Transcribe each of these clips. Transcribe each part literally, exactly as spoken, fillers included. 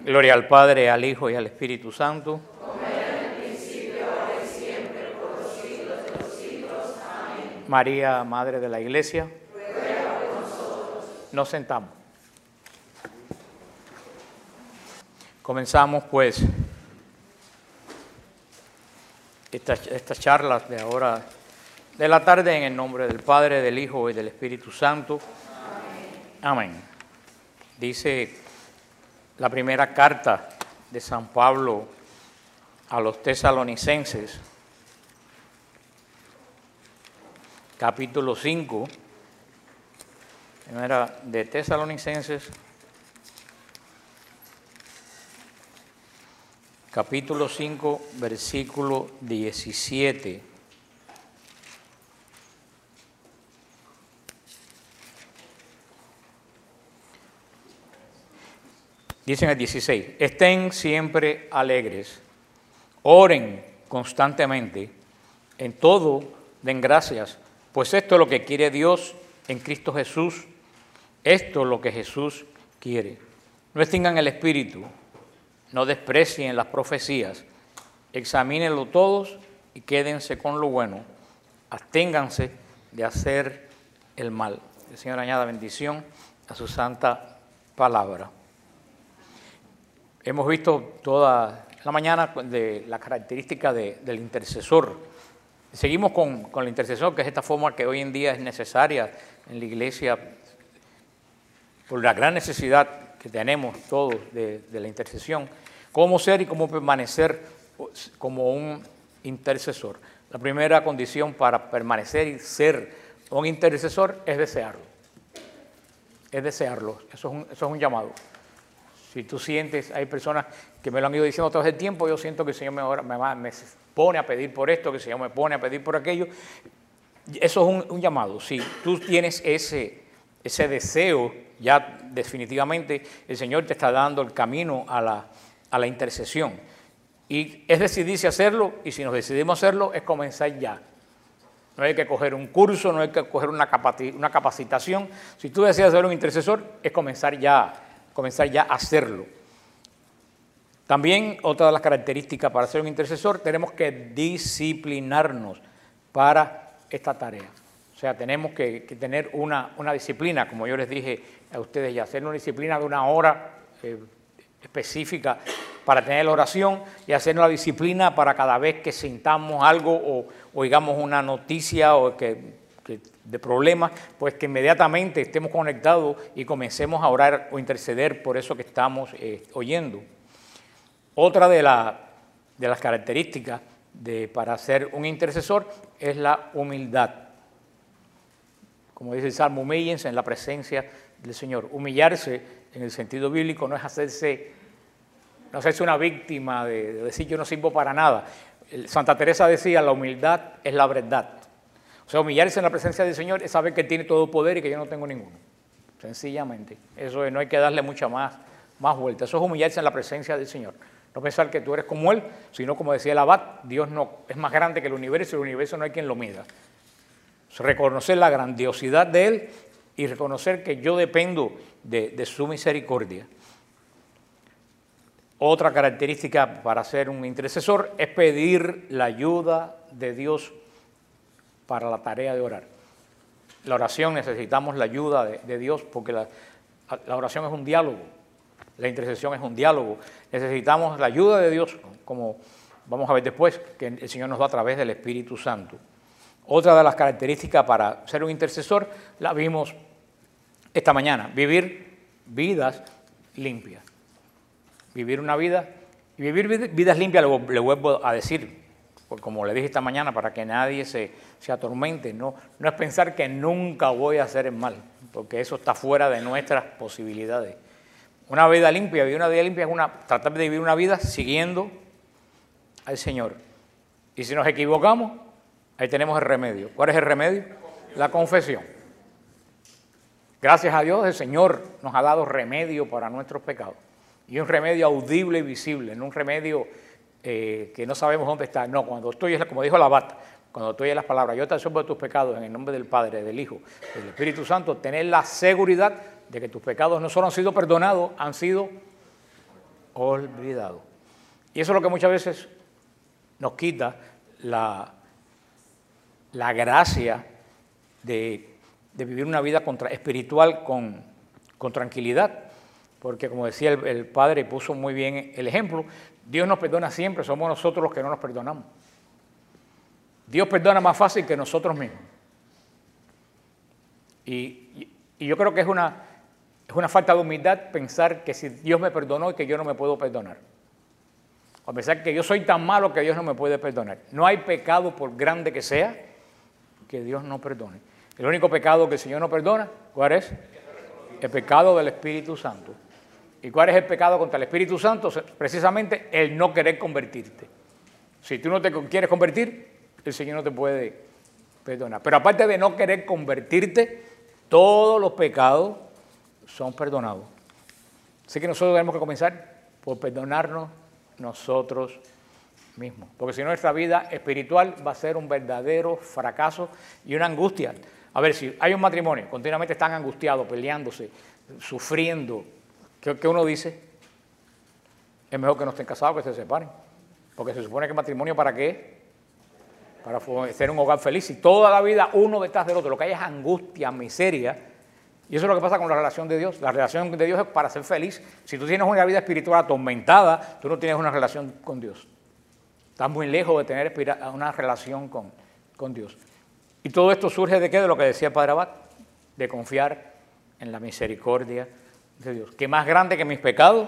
Gloria al Padre, al Hijo y al Espíritu Santo. Como era en el principio, ahora y siempre, por los siglos de los siglos. Amén. María, Madre de la Iglesia, Ruega por nosotros. nos sentamos. Comenzamos pues estas, estas charlas de ahora de la tarde en el nombre del Padre, del Hijo y del Espíritu Santo. Amén. Amén. Dice la primera carta de San Pablo a los tesalonicenses, capítulo cinco, primera de Tesalonicenses, capítulo cinco, versículo diecisiete. Dicen el dieciséis, estén siempre alegres, oren constantemente, en todo den gracias, pues esto es lo que quiere Dios en Cristo Jesús, esto es lo que Jesús quiere. No extingan el espíritu, no desprecien las profecías, examínenlo todos y quédense con lo bueno, absténganse de hacer el mal. El Señor añada bendición a su santa palabra. Hemos visto toda la mañana de la característica de, del intercesor. Seguimos con, con el intercesor, que es esta forma que hoy en día es necesaria en la iglesia por la gran necesidad que tenemos todos de, de la intercesión. Cómo ser y cómo permanecer como un intercesor. La primera condición para permanecer y ser un intercesor es desearlo. Es desearlo. Eso es un, eso es un llamado. Si tú sientes, hay personas que me lo han ido diciendo todo el tiempo, yo siento que el Señor me, ahora, me, me pone a pedir por esto, que el Señor me pone a pedir por aquello. Eso es un, un llamado. Si tú tienes ese, ese deseo, ya definitivamente el Señor te está dando el camino a la, a la intercesión. Y es decidirse hacerlo, y si nos decidimos hacerlo, es comenzar ya. No hay que coger un curso, no hay que coger una, capaci- una capacitación. Si tú deseas ser un intercesor, es comenzar ya. comenzar ya a hacerlo. También otra de las características para ser un intercesor, tenemos que disciplinarnos para esta tarea. O sea, tenemos que, que tener una, una disciplina, como yo les dije a ustedes ya, hacer una disciplina de una hora eh, específica para tener la oración y hacer una disciplina para cada vez que sintamos algo o oigamos una noticia o que de problemas, pues que inmediatamente estemos conectados y comencemos a orar o interceder por eso que estamos eh, oyendo. Otra de, la, de las características de, para ser un intercesor es la humildad. Como dice el Salmo, humíllense en la presencia del Señor. Humillarse en el sentido bíblico no es hacerse, no hacerse una víctima de, de decir yo no sirvo para nada. Santa Teresa decía, la humildad es la verdad. O sea, humillarse en la presencia del Señor es saber que Él tiene todo poder y que yo no tengo ninguno. Sencillamente. Eso es, no hay que darle mucha más, más vuelta. Eso es humillarse en la presencia del Señor. No pensar que tú eres como Él, sino como decía el abad, Dios no es más grande que el universo y el universo no hay quien lo mida. Reconocer la grandiosidad de Él y reconocer que yo dependo de, de su misericordia. Otra característica para ser un intercesor es pedir la ayuda de Dios para la tarea de orar. La oración necesitamos la ayuda de, de Dios porque la, la oración es un diálogo, la intercesión es un diálogo. Necesitamos la ayuda de Dios, como vamos a ver después, que el Señor nos da a través del Espíritu Santo. Otra de las características para ser un intercesor la vimos esta mañana, vivir vidas limpias. Vivir una vida, y vivir vidas limpias, le, le vuelvo a decir, como le dije esta mañana, para que nadie se, se atormente, no, no es pensar que nunca voy a hacer el mal, porque eso está fuera de nuestras posibilidades. Una vida limpia, vivir una vida limpia es una, tratar de vivir una vida siguiendo al Señor. Y si nos equivocamos, ahí tenemos el remedio. ¿Cuál es el remedio? La confesión. Gracias a Dios, el Señor nos ha dado remedio para nuestros pecados. Y un remedio audible y visible, no un remedio Eh, que no sabemos dónde está. No, cuando tú oyes, como dijo el abad, cuando tú oyes las palabras, yo te absuelvo de tus pecados en el nombre del Padre, del Hijo, del Espíritu Santo, tener la seguridad de que tus pecados no solo han sido perdonados, han sido olvidado. Y eso es lo que muchas veces nos quita la, la gracia de, de vivir una vida contra, espiritual con, con tranquilidad. Porque como decía el, el Padre, puso muy bien el ejemplo, Dios nos perdona siempre, somos nosotros los que no nos perdonamos. Dios perdona más fácil que nosotros mismos. Y, y, y yo creo que es una, es una falta de humildad pensar que si Dios me perdonó y que yo no me puedo perdonar. O pensar que yo soy tan malo que Dios no me puede perdonar. No hay pecado, por grande que sea, que Dios no perdone. El único pecado que el Señor no perdona, ¿cuál es? El pecado del Espíritu Santo. ¿Y cuál es el pecado contra el Espíritu Santo? Precisamente el no querer convertirte. Si tú no te quieres convertir, el Señor no te puede perdonar. Pero aparte de no querer convertirte, todos los pecados son perdonados. Así que nosotros tenemos que comenzar por perdonarnos nosotros mismos. Porque si no, nuestra vida espiritual va a ser un verdadero fracaso y una angustia. A ver, si hay un matrimonio, continuamente están angustiados, peleándose, sufriendo, ¿qué, qué uno dice? Es mejor que no estén casados, que se separen. Porque se supone que el matrimonio, ¿para qué? Para ser un hogar feliz. Y toda la vida uno detrás del otro. Lo que hay es angustia, miseria. Y eso es lo que pasa con la relación de Dios. La relación de Dios es para ser feliz. Si tú tienes una vida espiritual atormentada, tú no tienes una relación con Dios. Estás muy lejos de tener una relación con, con Dios. Y todo esto surge de qué? De lo que decía el Padre Abad, de confiar en la misericordia de Dios. Que más grande que mis pecados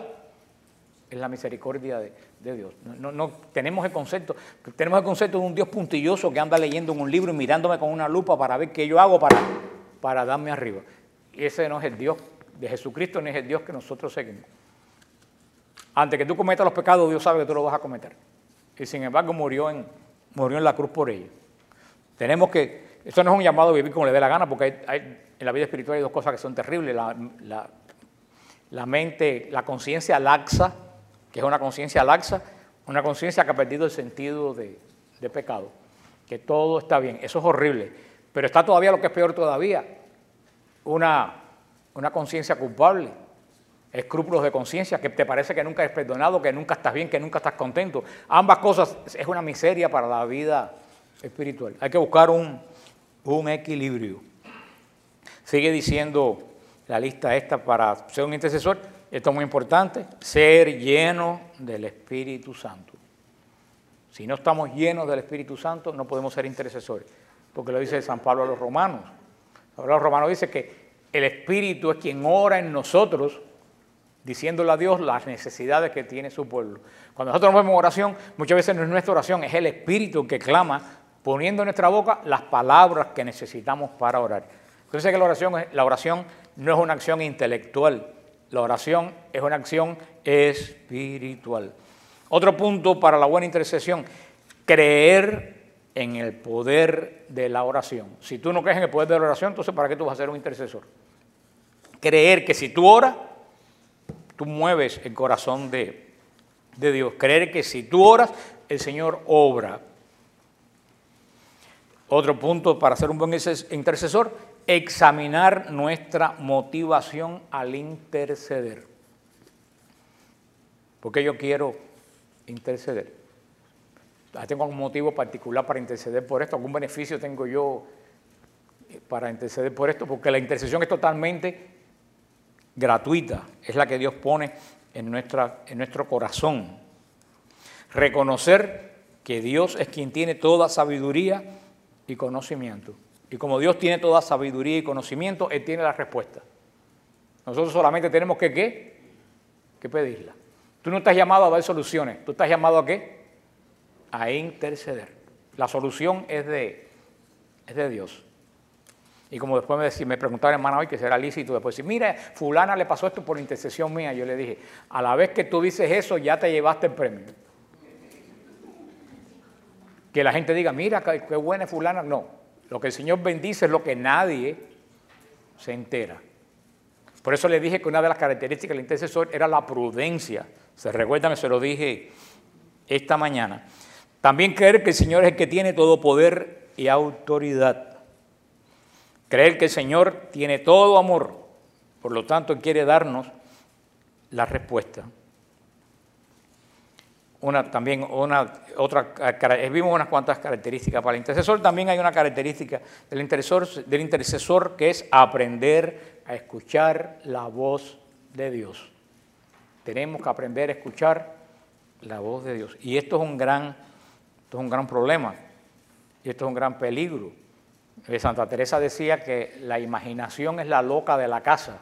es la misericordia de, de Dios. No, no, no tenemos el concepto, tenemos el concepto de un Dios puntilloso que anda leyendo en un libro y mirándome con una lupa para ver qué yo hago para, para darme arriba. Y ese no es el Dios de Jesucristo, ni es el Dios que nosotros seguimos. Antes que tú cometas los pecados, Dios sabe que tú los vas a cometer. Y sin embargo murió en, murió en la cruz por ellos. Tenemos que, esto no es un llamado a vivir como le dé la gana, porque hay, hay, en la vida espiritual hay dos cosas que son terribles. La, la, la mente, la conciencia laxa, que es una conciencia laxa, una conciencia que ha perdido el sentido de, de pecado, que todo está bien. Eso es horrible. Pero está todavía lo que es peor todavía, una, una conciencia culpable, escrúpulos de conciencia, que te parece que nunca eres perdonado, que nunca estás bien, que nunca estás contento. Ambas cosas es una miseria para la vida espiritual. Hay que buscar un, un equilibrio. Sigue diciendo la lista esta para ser un intercesor. Esto es muy importante, ser lleno del Espíritu Santo. Si no estamos llenos del Espíritu Santo, no podemos ser intercesores, porque lo dice San Pablo a los romanos. Ahora los romanos dice que el Espíritu es quien ora en nosotros, diciéndole a Dios las necesidades que tiene su pueblo. Cuando nosotros nos vemos en oración, muchas veces no es nuestra oración, es el Espíritu que clama, poniendo en nuestra boca las palabras que necesitamos para orar. Entonces que la oración, la oración no es una acción intelectual, la oración es una acción espiritual. Otro punto para la buena intercesión, creer en el poder de la oración. Si tú no crees en el poder de la oración, entonces ¿para qué tú vas a ser un intercesor? Creer que si tú oras, tú mueves el corazón de, de Dios. Creer que si tú oras, el Señor obra. Otro punto para ser un buen intercesor, examinar nuestra motivación al interceder. ¿Por qué yo quiero interceder? ¿Tengo algún motivo particular para interceder por esto? ¿Algún beneficio tengo yo para interceder por esto? Porque la intercesión es totalmente gratuita, es la que Dios pone en, nuestra, en nuestro corazón. Reconocer que Dios es quien tiene toda sabiduría y conocimiento. Y como Dios tiene toda sabiduría y conocimiento, Él tiene la respuesta. Nosotros solamente tenemos que, ¿qué? Que pedirla. Tú no estás llamado a dar soluciones, tú estás llamado a ¿qué? A interceder. La solución es de, es de Dios. Y como después me, decía, me preguntaba la hermana hoy que será lícito después decir, mira, fulana le pasó esto por intercesión mía. Yo le dije, a la vez que tú dices eso, ya te llevaste el premio. Que la gente diga, mira, qué, qué buena es fulana. No. Lo que el Señor bendice es lo que nadie se entera. Por eso le dije que una de las características del intercesor era la prudencia. Se recuerdan, se lo dije esta mañana. También creer que el Señor es el que tiene todo poder y autoridad. Creer que el Señor tiene todo amor, por lo tanto quiere darnos la respuesta. una, también una, otra, vimos unas cuantas características para el intercesor. También hay una característica del intercesor, del intercesor que es aprender a escuchar la voz de Dios. Tenemos que aprender a escuchar la voz de Dios. Y esto es un gran, esto es un gran problema, y esto es un gran peligro. Santa Teresa decía que la imaginación es la loca de la casa.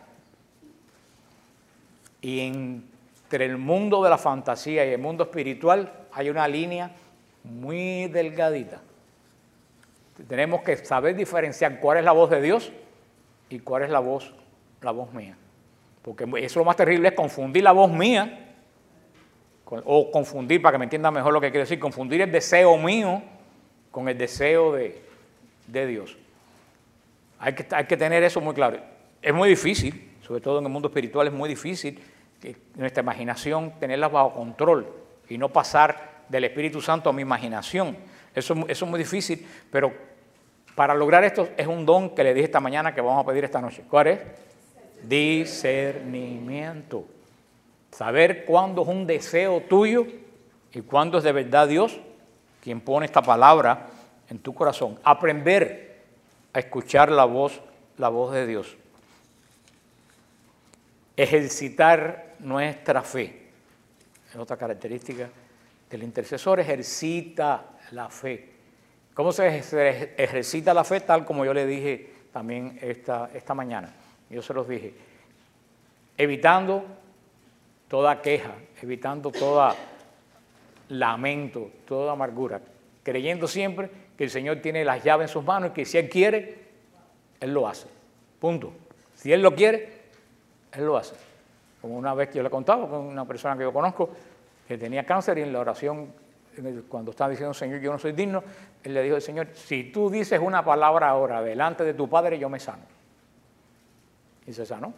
Y entre el mundo de la fantasía y el mundo espiritual hay una línea muy delgadita. Tenemos que saber diferenciar cuál es la voz de Dios y cuál es la voz, la voz mía. Porque eso lo más terrible es confundir la voz mía, o confundir, para que me entiendan mejor lo que quiero decir, confundir el deseo mío con el deseo de, de Dios. Hay que, hay que tener eso muy claro. Es muy difícil, sobre todo en el mundo espiritual, es muy difícil que nuestra imaginación tenerla bajo control y no pasar del Espíritu Santo a mi imaginación. Eso, eso es muy difícil, pero para lograr esto es un don que le dije esta mañana que vamos a pedir esta noche. ¿Cuál es? Discernimiento. Saber cuándo es un deseo tuyo y cuándo es de verdad Dios quien pone esta palabra en tu corazón. Aprender a escuchar la voz, la voz de Dios. Ejercitar nuestra fe. Es otra característica del intercesor, ejercita la fe. ¿Cómo se ejercita la fe? Tal como yo le dije también esta, esta mañana. Yo se los dije. Evitando toda queja, evitando toda lamento, toda amargura, creyendo siempre que el Señor tiene las llaves en sus manos y que si Él quiere, Él lo hace. Punto. Si Él lo quiere, Él lo hace. Como una vez que yo le contaba con una persona que yo conozco que tenía cáncer y en la oración, cuando estaba diciendo, Señor, yo no soy digno, Él le dijo al Señor, si tú dices una palabra ahora delante de tu Padre, yo me sano. Y se sanó.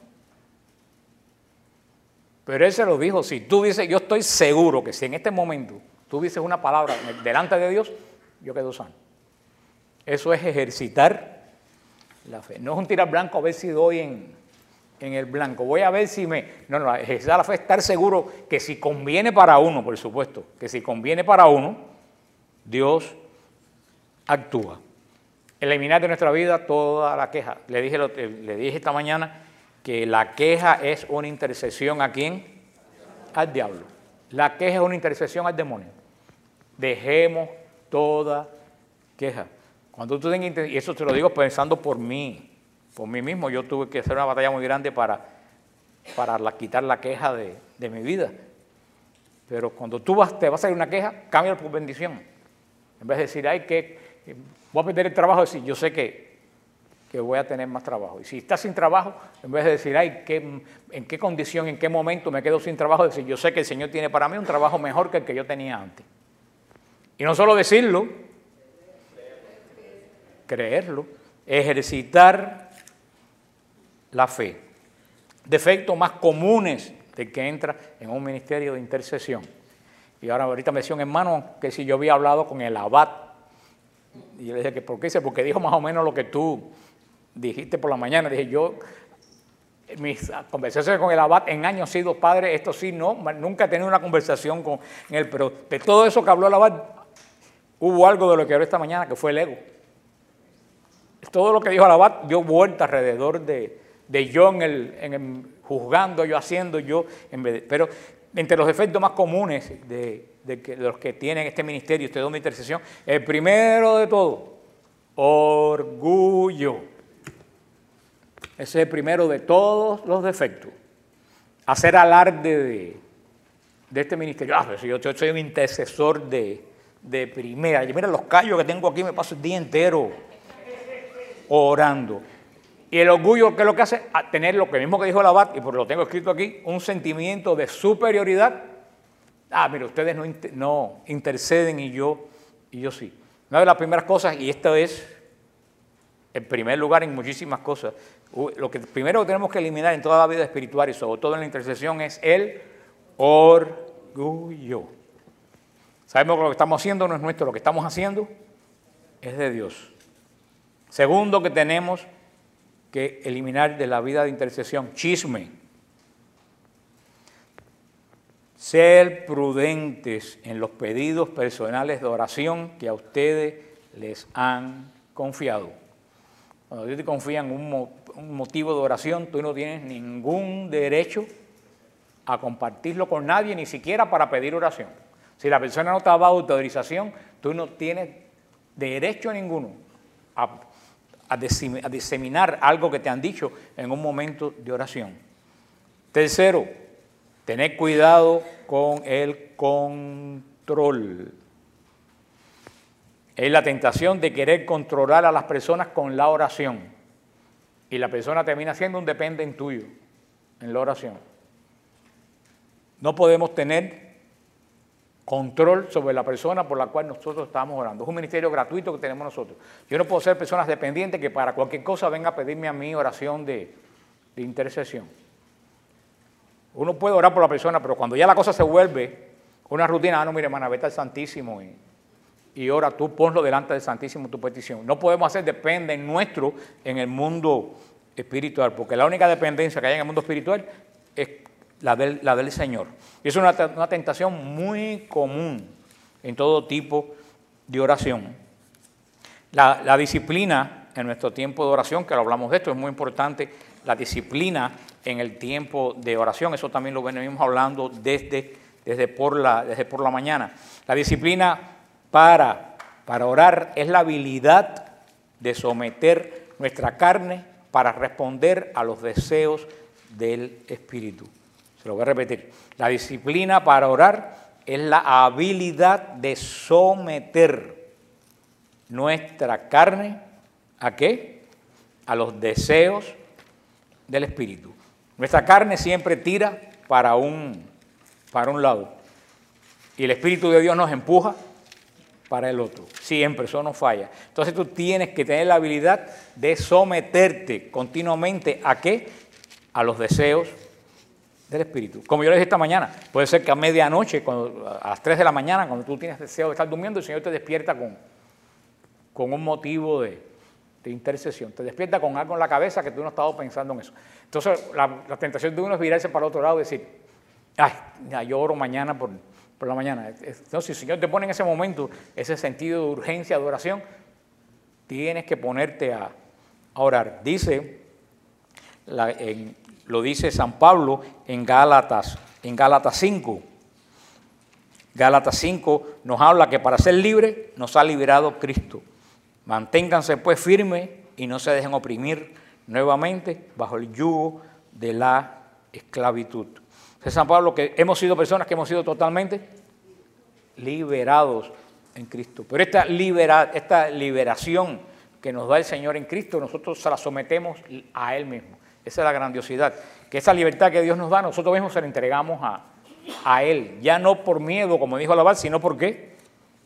Pero Él se lo dijo, si tú dices, yo estoy seguro que si en este momento tú dices una palabra delante de Dios, yo quedo sano. Eso es ejercitar la fe. No es un tirar blanco a ver si doy en, en el blanco. Voy a ver si me... No, no, ejercitar la fe es estar seguro que si conviene para uno, por supuesto, que si conviene para uno, Dios actúa. Eliminar de nuestra vida toda la queja. Le dije, le dije esta mañana que la queja es una intercesión ¿a quién? Al diablo. La queja es una intercesión al demonio. Dejemos toda queja. Cuando tú tengas, y eso te lo digo pensando por mí, por mí mismo, yo tuve que hacer una batalla muy grande para, para la, quitar la queja de, de mi vida. Pero cuando tú vas, te vas a hacer una queja, cámbiala por bendición. En vez de decir, ay, que voy a perder el trabajo, decir, yo sé que que voy a tener más trabajo. Y si estás sin trabajo, en vez de decir, ay, ¿qué, en qué condición, en qué momento me quedo sin trabajo, decir, yo sé que el Señor tiene para mí un trabajo mejor que el que yo tenía antes. Y no solo decirlo, creerlo, ejercitar la fe. Defectos más comunes de que entra en un ministerio de intercesión. Y ahora ahorita me decía un hermano que si yo había hablado con el abad, y yo le dije, que ¿por qué? Dice, porque dijo más o menos lo que tú dijiste por la mañana. Dije, yo, mis conversaciones con el abad en años he sido padre, esto sí, no, nunca he tenido una conversación con él, pero de todo eso que habló el abad, hubo algo de lo que habló esta mañana, que fue el ego. Todo lo que dijo el abad dio vuelta alrededor de, de yo en el, en el, juzgando, yo haciendo, yo, en vez de, pero entre los efectos más comunes de, de, que, de los que tienen este ministerio, este don de intercesión, el primero de todo, orgullo. Ese es el primero de todos los defectos. Hacer alarde de, de este ministerio. Ah, pero si yo, yo soy un intercesor de, de primera. Mira los callos que tengo aquí, me paso el día entero orando. Y el orgullo, ¿qué es lo que hace? A tener lo que mismo que dijo el abad, y por lo tengo escrito aquí, un sentimiento de superioridad. Ah, mira, ustedes no, inter, no interceden y yo, y yo sí. Una de las primeras cosas, y esto es el primer lugar en muchísimas cosas, lo que primero que tenemos que eliminar en toda la vida espiritual y sobre todo en la intercesión es el orgullo. Sabemos que lo que estamos haciendo no es nuestro, lo que estamos haciendo es de Dios. Segundo que tenemos que eliminar de la vida de intercesión, chisme. ser prudentes en los pedidos personales de oración que a ustedes les han confiado. Cuando Dios te confía en un, mo un motivo de oración, tú no tienes ningún derecho a compartirlo con nadie, ni siquiera para pedir oración. Si la persona no te ha dado autorización, tú no tienes derecho ninguno a, a, a diseminar algo que te han dicho en un momento de oración. Tercero, tener cuidado con el control. Es la tentación de querer controlar a las personas con la oración. Y la persona termina siendo un dependiente tuyo en la oración. No podemos tener control sobre la persona por la cual nosotros estamos orando. Es un ministerio gratuito que tenemos nosotros. Yo no puedo ser personas dependientes que para cualquier cosa venga a pedirme a mí oración de, de intercesión. Uno puede orar por la persona, pero cuando ya la cosa se vuelve una rutina, ah, no, mire, hermana, vete al Santísimo y, y ora tú, ponlo delante del Santísimo tu petición. No podemos hacer depende nuestro en el mundo espiritual, porque la única dependencia que hay en el mundo espiritual es la del, la del Señor. Y es una, una tentación muy común en todo tipo de oración. La, la disciplina en nuestro tiempo de oración, que lo hablamos de esto, es muy importante, la disciplina en el tiempo de oración, eso también lo venimos hablando desde, desde, por, la, desde por la mañana. La disciplina para, para orar es la habilidad de someter nuestra carne para responder a los deseos del Espíritu. Se lo voy a repetir. La disciplina para orar es la habilidad de someter nuestra carne ¿a qué? A los deseos del Espíritu. Nuestra carne siempre tira para un, para un lado y el Espíritu de Dios nos empuja para el otro. Siempre, eso no falla. Entonces tú tienes que tener la habilidad de someterte continuamente ¿a qué? A los deseos del Espíritu. Como yo les dije esta mañana, puede ser que a medianoche, cuando, a las tres de la mañana, cuando tú tienes deseo de estar durmiendo, el Señor te despierta con, con un motivo de, de intercesión. Te despierta con algo en la cabeza que tú no has estado pensando en eso. Entonces, la, la tentación de uno es virarse para el otro lado y decir, ay, ya, yo oro mañana por, por la mañana. Entonces, si el Señor te pone en ese momento ese sentido de urgencia, de oración, tienes que ponerte a, a orar. Dice, la, en, lo dice San Pablo en Gálatas, en Gálatas cinco. Gálatas cinco nos habla que para ser libre nos ha liberado Cristo. Manténganse pues firmes y no se dejen oprimir nuevamente bajo el yugo de la esclavitud. Dice San Pablo que hemos sido personas que hemos sido totalmente liberados en Cristo. Pero esta, libera, esta liberación que nos da el Señor en Cristo, nosotros se la sometemos a Él mismo. Esa es la grandiosidad. Que esa libertad que Dios nos da, nosotros mismos se la entregamos a, a Él. Ya no por miedo, como dijo Laval, sino por qué.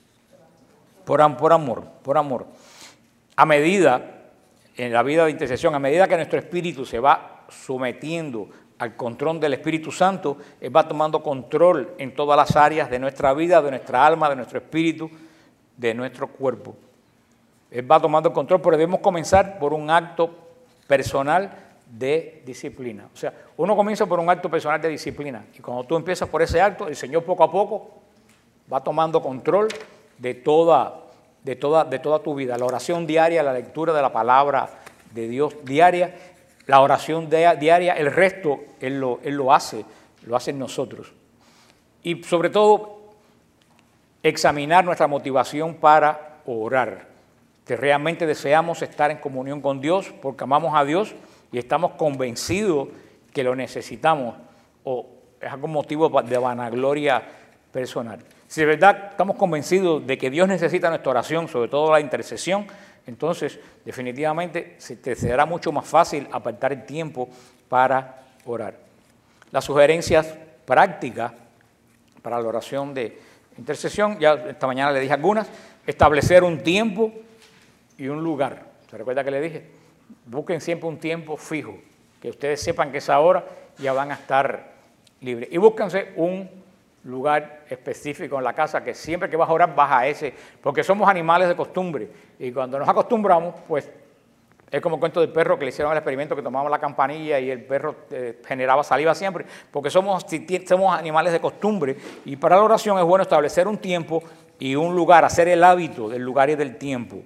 Por, por amor, por amor. A medida, en la vida de intercesión, a medida que nuestro espíritu se va sometiendo al control del Espíritu Santo, Él va tomando control en todas las áreas de nuestra vida, de nuestra alma, de nuestro espíritu, de nuestro cuerpo. Él va tomando control, pero debemos comenzar por un acto personal de disciplina. O sea, uno comienza por un acto personal de disciplina y cuando tú empiezas por ese acto, el Señor poco a poco va tomando control de toda, de toda, de toda tu vida. La oración diaria, la lectura de la palabra de Dios diaria, la oración diaria, el resto Él lo, Él lo hace, lo hace en nosotros. Y sobre todo, examinar nuestra motivación para orar. Que realmente deseamos estar en comunión con Dios porque amamos a Dios y estamos convencidos que lo necesitamos o es algún motivo de vanagloria personal. Si de verdad estamos convencidos de que Dios necesita nuestra oración, sobre todo la intercesión, entonces definitivamente se te será mucho más fácil apartar el tiempo para orar. Las sugerencias prácticas para la oración de intercesión, ya esta mañana le dije algunas, establecer un tiempo y un lugar. ¿Se recuerda que le dije? Busquen siempre un tiempo fijo, que ustedes sepan que esa hora ya van a estar libres. Y búsquense un lugar específico en la casa, que siempre que vas a orar vas a ese, porque somos animales de costumbre. Y cuando nos acostumbramos, pues Es como el cuento del perro que le hicieron el experimento que tomaba la campanilla y el perro eh, generaba saliva siempre, porque somos, somos animales de costumbre y para la oración es bueno establecer un tiempo y un lugar, hacer el hábito del lugar y del tiempo.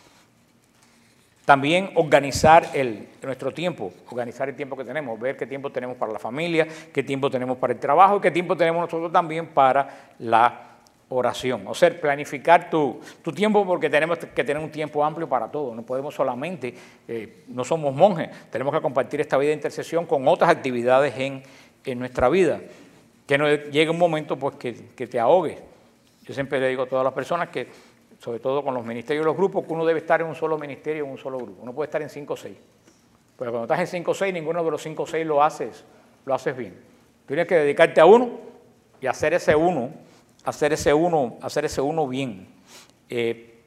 También organizar el, nuestro tiempo, organizar el tiempo que tenemos, ver qué tiempo tenemos para la familia, qué tiempo tenemos para el trabajo y qué tiempo tenemos nosotros también para la oración. O sea, planificar tu, tu tiempo porque tenemos que tener un tiempo amplio para todo. No podemos solamente, eh, no somos monjes, tenemos que compartir esta vida de intercesión con otras actividades en, en nuestra vida. Que no llegue un momento pues, que, que te ahogues. Yo siempre le digo a todas las personas que, sobre todo con los ministerios y los grupos, que uno debe estar en un solo ministerio o en un solo grupo. Uno puede estar en cinco o seis. Pero cuando estás en cinco o seis, ninguno de los cinco o seis lo haces, lo haces bien. Tienes que dedicarte a uno y hacer ese uno, hacer ese uno, hacer ese uno bien. Eh,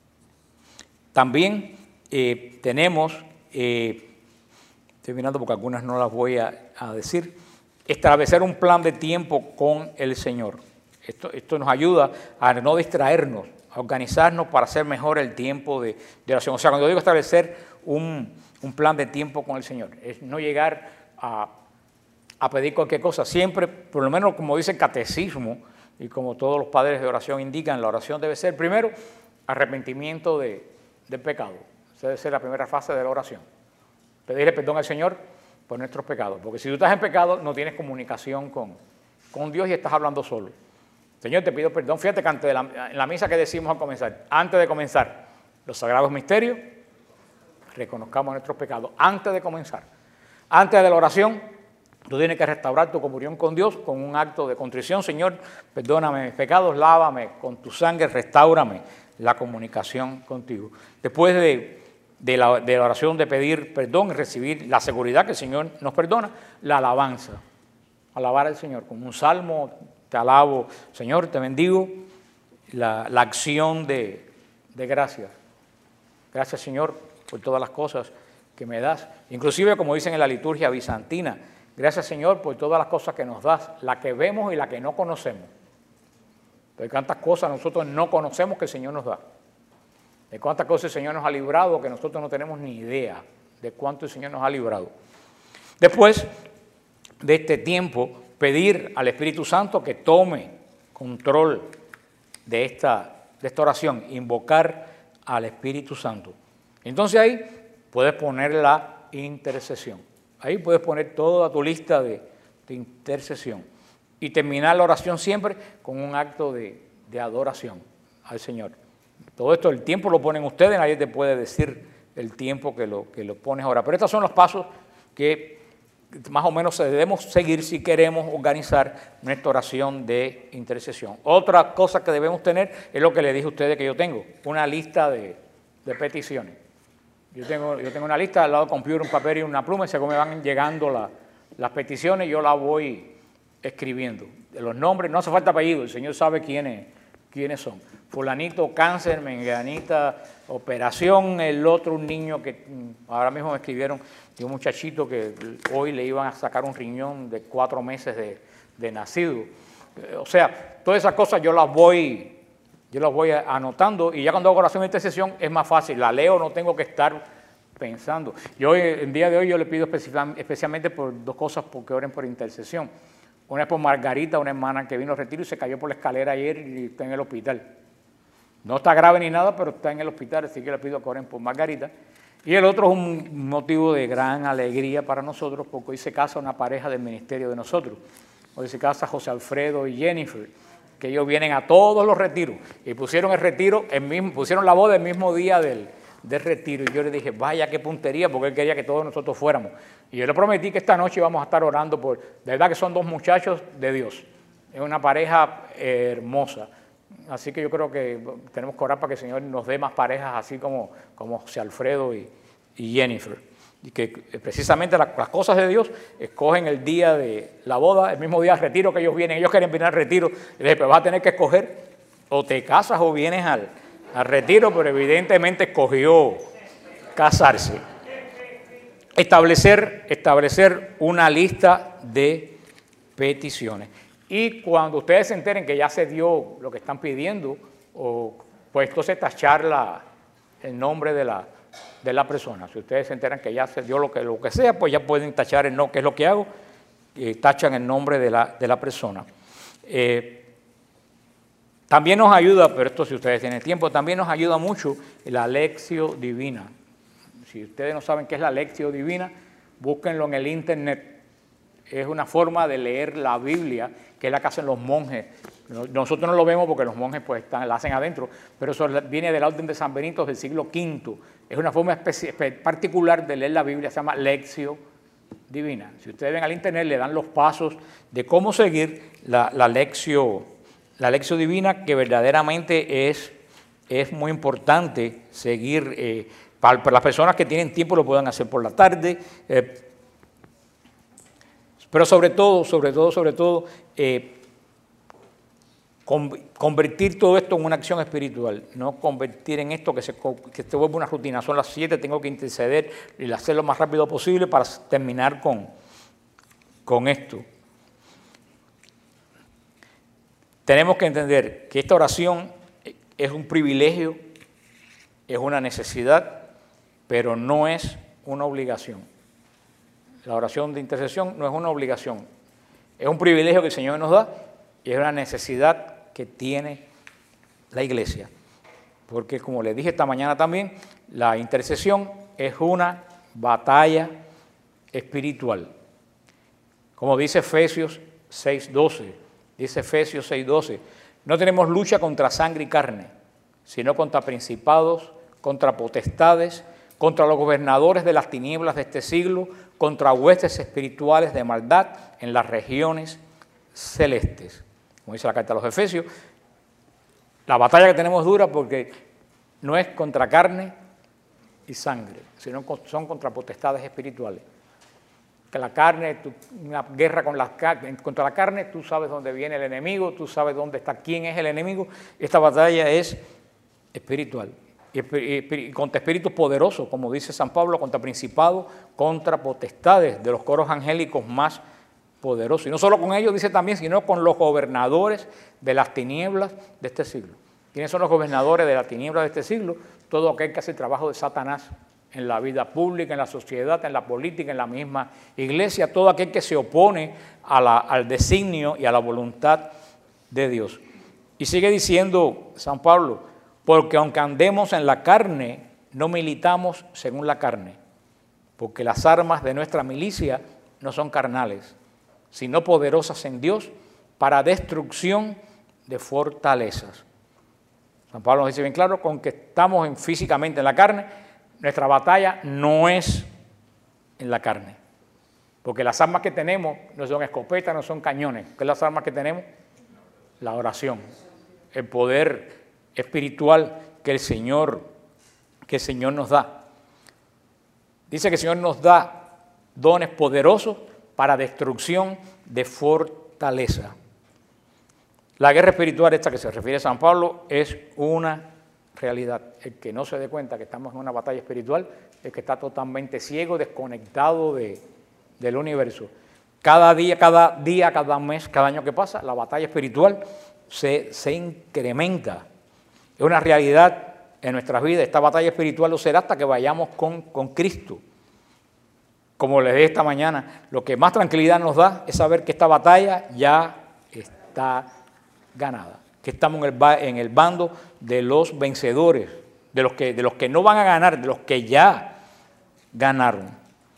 también eh, tenemos, eh, estoy mirando porque algunas no las voy a, a decir, establecer un plan de tiempo con el Señor. Esto, esto nos ayuda a no distraernos, a organizarnos para hacer mejor el tiempo de, de oración. O sea, cuando digo establecer un, un plan de tiempo con el Señor, es no llegar a, a pedir cualquier cosa. Siempre, por lo menos como dice el catecismo, y como todos los padres de oración indican, la oración debe ser, primero, arrepentimiento de, del pecado. Esa debe ser la primera fase de la oración. Pedirle perdón al Señor por nuestros pecados. Porque si tú estás en pecado, no tienes comunicación con, con Dios y estás hablando solo. Señor, te pido perdón. Fíjate que antes de la, en la misa que decimos al comenzar, antes de comenzar los sagrados misterios, reconozcamos nuestros pecados. Antes de comenzar, antes de la oración, tú tienes que restaurar tu comunión con Dios con un acto de contrición. Señor, perdóname mis pecados, lávame con tu sangre, restáurame la comunicación contigo. Después de, de, la, de la oración de pedir perdón y recibir la seguridad que el Señor nos perdona, la alabanza. Alabar al Señor con un salmo. Te alabo, Señor, te bendigo, la, la acción de, de gracias. Gracias, Señor, por todas las cosas que me das. Inclusive, como dicen en la liturgia bizantina, gracias, Señor, por todas las cosas que nos das, la que vemos y la que no conocemos. De cuántas cosas nosotros no conocemos que el Señor nos da. De cuántas cosas el Señor nos ha librado que nosotros no tenemos ni idea de cuánto el Señor nos ha librado. Después de este tiempo, pedir al Espíritu Santo que tome control de esta, de esta oración, invocar al Espíritu Santo. Entonces ahí puedes poner la intercesión. Ahí puedes poner toda tu lista de, de intercesión y terminar la oración siempre con un acto de, de adoración al Señor. Todo esto, el tiempo lo ponen ustedes, nadie te puede decir el tiempo que lo, que lo pones ahora. Pero estos son los pasos que más o menos debemos seguir si queremos organizar nuestra oración de intercesión. Otra cosa que debemos tener es lo que les dije a ustedes que yo tengo, una lista de, de peticiones. Yo tengo, yo tengo una lista al lado del computer, un papel y una pluma, y según me van llegando la, las peticiones, yo las voy escribiendo. De los nombres, no hace falta apellido, el Señor sabe quiénes, quiénes son. Fulanito, cáncer, menganita, operación, el otro, un niño que ahora mismo me escribieron, de un muchachito que hoy le iban a sacar un riñón de cuatro meses de, de nacido. O sea, todas esas cosas yo las voy, yo las voy anotando y ya cuando hago oración de intercesión es más fácil, la leo, no tengo que estar pensando. Y hoy, el día de hoy yo le pido especialmente por dos cosas porque oren por intercesión. Una es por Margarita, una hermana que vino al retiro y se cayó por la escalera ayer y está en el hospital. No está grave ni nada, pero está en el hospital, así que le pido que oren por Margarita. Y el otro es un motivo de gran alegría para nosotros, porque hoy se casa una pareja del ministerio de nosotros. Hoy se casa José Alfredo y Jennifer, que ellos vienen a todos los retiros. Y pusieron el retiro, el mismo, pusieron la boda el mismo día del, del retiro. Y yo le dije, vaya qué puntería, porque él quería que todos nosotros fuéramos. Y yo le prometí que esta noche íbamos a estar orando por, de verdad que son dos muchachos de Dios. Es una pareja hermosa. Así que yo creo que tenemos que orar para que el Señor nos dé más parejas así como, como José Alfredo y, y Jennifer. Y que precisamente las, las cosas de Dios escogen el día de la boda, el mismo día del retiro que ellos vienen. Ellos quieren venir al retiro. Y les dije, pero vas a tener que escoger o te casas o vienes al, al retiro, pero evidentemente escogió casarse. Establecer, establecer una lista de peticiones. Y cuando ustedes se enteren que ya se dio lo que están pidiendo, o, pues entonces tachar la, el nombre de la, de la persona. Si ustedes se enteran que ya se dio lo que, lo que sea, pues ya pueden tachar el no, que es lo que hago, y tachan el nombre de la, de la persona. Eh, también nos ayuda, pero esto si ustedes tienen tiempo, también nos ayuda mucho la Lectio Divina. Si ustedes no saben qué es la Lectio Divina, búsquenlo en el internet. Es una forma de leer la Biblia, que es la que hacen los monjes. Nosotros no lo vemos porque los monjes pues están, la hacen adentro, pero eso viene de la Orden de San Benito del siglo quinto. Es una forma particular de leer la Biblia, se llama Lectio Divina. Si ustedes ven al internet, le dan los pasos de cómo seguir la, la, Lectio, la Lectio Divina, que verdaderamente es, es muy importante seguir. Eh, para, para las personas que tienen tiempo lo puedan hacer por la tarde, eh, pero sobre todo, sobre todo, sobre todo, eh, convertir todo esto en una acción espiritual, no convertir en esto que se, que se vuelve una rutina. Son las siete, tengo que interceder y hacerlo lo más rápido posible para terminar con, con esto. Tenemos que entender que esta oración es un privilegio, es una necesidad, pero no es una obligación. La oración de intercesión no es una obligación, es un privilegio que el Señor nos da y es una necesidad que tiene la iglesia. Porque como les dije esta mañana también, la intercesión es una batalla espiritual. Como dice Efesios seis doce, dice Efesios seis doce, no tenemos lucha contra sangre y carne, sino contra principados, contra potestades, contra los gobernadores de las tinieblas de este siglo, contra huestes espirituales de maldad en las regiones celestes. Como dice la carta a los Efesios, la batalla que tenemos dura porque no es contra carne y sangre, sino son contra potestades espirituales. Que la carne, una guerra con la, contra la carne, tú sabes dónde viene el enemigo, tú sabes dónde está, quién es el enemigo. Esta batalla es espiritual. Y contra espíritus poderosos, como dice San Pablo, contra principados, contra potestades de los coros angélicos más poderosos. Y no solo con ellos, dice también, sino con los gobernadores de las tinieblas de este siglo. ¿Quiénes son los gobernadores de las tinieblas de este siglo? Todo aquel que hace el trabajo de Satanás en la vida pública, en la sociedad, en la política, en la misma iglesia, todo aquel que se opone a la, al designio y a la voluntad de Dios. Y sigue diciendo San Pablo, porque aunque andemos en la carne, no militamos según la carne, porque las armas de nuestra milicia no son carnales, sino poderosas en Dios para destrucción de fortalezas. San Pablo nos dice bien claro, con que estamos en, físicamente en la carne, nuestra batalla no es en la carne, porque las armas que tenemos no son escopetas, no son cañones. ¿Qué es las armas que tenemos? La oración, el poder espiritual que el Señor, que el Señor nos da. Dice que el Señor nos da dones poderosos para destrucción de fortaleza. La guerra espiritual esta que se refiere a San Pablo es una realidad. El que no se dé cuenta que estamos en una batalla espiritual es que está totalmente ciego, desconectado de, del universo. Cada día, cada día, cada mes, cada año que pasa, la batalla espiritual se, se incrementa. Es una realidad en nuestras vidas. Esta batalla espiritual lo será hasta que vayamos con, con Cristo. Como les dije esta mañana, lo que más tranquilidad nos da es saber que esta batalla ya está ganada, que estamos en el, en el bando de los vencedores, de los, que, de los que no van a ganar, de los que ya ganaron.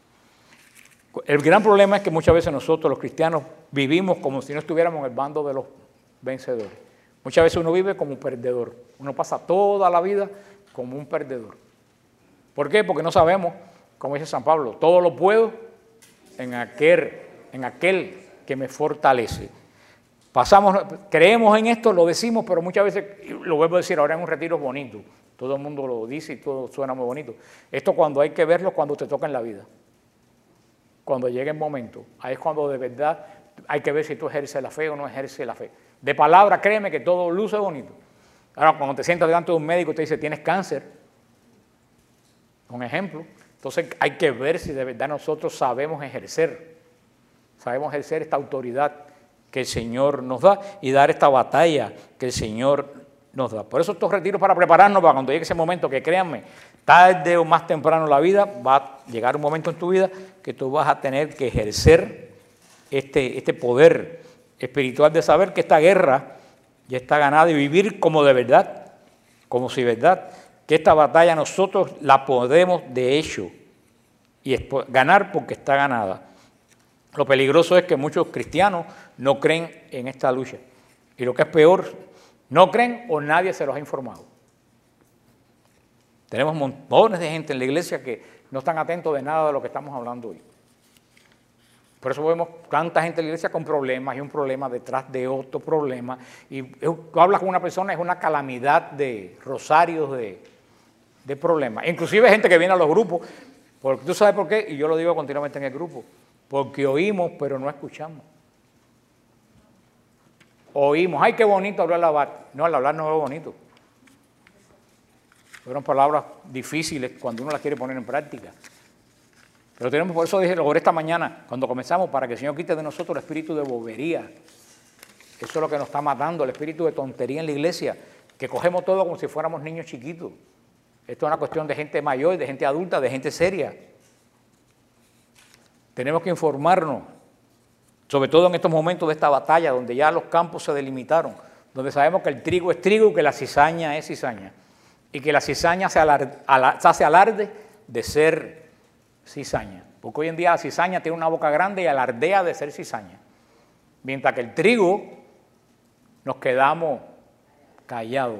El gran problema es que muchas veces nosotros los cristianos vivimos como si no estuviéramos en el bando de los vencedores. Muchas veces uno vive como un perdedor, uno pasa toda la vida como un perdedor. ¿Por qué? Porque no sabemos, como dice San Pablo, todo lo puedo en aquel, en aquel que me fortalece. Pasamos, creemos en esto, lo decimos, pero muchas veces, lo vuelvo a decir, ahora en un retiro es bonito, todo el mundo lo dice y todo suena muy bonito. Esto cuando hay que verlo, cuando te toca en la vida, cuando llegue el momento, ahí es cuando de verdad hay que ver si tú ejerces la fe o no ejerces la fe. De palabra, créeme que todo luce bonito. Ahora, cuando te sientas delante de un médico y te dice, tienes cáncer, un ejemplo, entonces hay que ver si de verdad nosotros sabemos ejercer, sabemos ejercer esta autoridad que el Señor nos da y dar esta batalla que el Señor nos da. Por eso estos retiros para prepararnos para cuando llegue ese momento, que créanme, tarde o más temprano en la vida va a llegar un momento en tu vida que tú vas a tener que ejercer este, este poder espiritual de saber que esta guerra ya está ganada y vivir como de verdad, como si verdad, que esta batalla nosotros la podemos de hecho y ganar porque está ganada. Lo peligroso es que muchos cristianos no creen en esta lucha. Y lo que es peor, no creen o nadie se los ha informado. Tenemos montones de gente en la iglesia que no están atentos de nada de lo que estamos hablando hoy. Por eso vemos tanta gente en la iglesia con problemas y un problema detrás de otro problema. Y tú hablas con una persona, es una calamidad de rosarios de, de problemas. Inclusive gente que viene a los grupos, porque tú sabes por qué, y yo lo digo continuamente en el grupo, porque oímos pero no escuchamos. Oímos, ay, qué bonito hablar, hablar. No, el hablar no es bonito. Fueron palabras difíciles cuando uno las quiere poner en práctica. Pero tenemos, por eso dije, lo oré esta mañana, cuando comenzamos, para que el Señor quite de nosotros el espíritu de bobería. Eso es lo que nos está matando, el espíritu de tontería en la iglesia, que cogemos todo como si fuéramos niños chiquitos. Esto es una cuestión de gente mayor, de gente adulta, de gente seria. Tenemos que informarnos, sobre todo en estos momentos de esta batalla, donde ya los campos se delimitaron, donde sabemos que el trigo es trigo y que la cizaña es cizaña, y que la cizaña se, alar, ala, se hace alarde de ser cizaña, porque hoy en día la cizaña tiene una boca grande y alardea de ser cizaña, mientras que el trigo nos quedamos callados.